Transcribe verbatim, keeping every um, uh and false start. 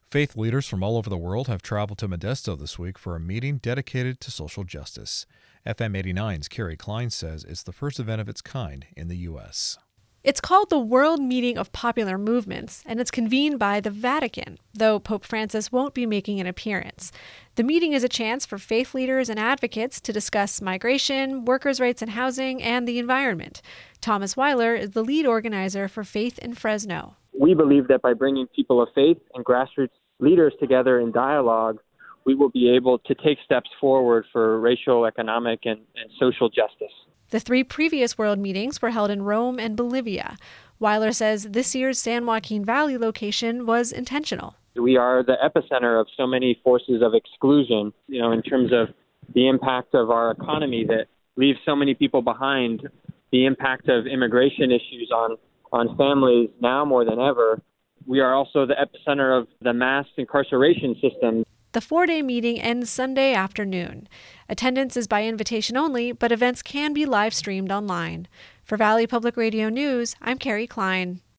Faith leaders from all over the world have traveled to Modesto this week for a meeting dedicated to social justice. F M eighty-nine's Carrie Klein says it's the first event of its kind in the U S It's called the World Meeting of Popular Movements, and it's convened by the Vatican, though Pope Francis won't be making an appearance. The meeting is a chance for faith leaders and advocates to discuss migration, workers' rights and housing, and the environment. Thomas Weiler is the lead organizer for Faith in Fresno. We believe that by bringing people of faith and grassroots leaders together in dialogue, we will be able to take steps forward for racial, economic, and, and social justice. The three previous world meetings were held in Rome and Bolivia. Weiler says this year's San Joaquin Valley location was intentional. We are the epicenter of so many forces of exclusion, you know, in terms of the impact of our economy that leaves so many people behind, the impact of immigration issues on, on families now more than ever. We are also the epicenter of the mass incarceration system. The four-day meeting ends Sunday afternoon. Attendance is by invitation only, but events can be live-streamed online. For Valley Public Radio News, I'm Carrie Klein.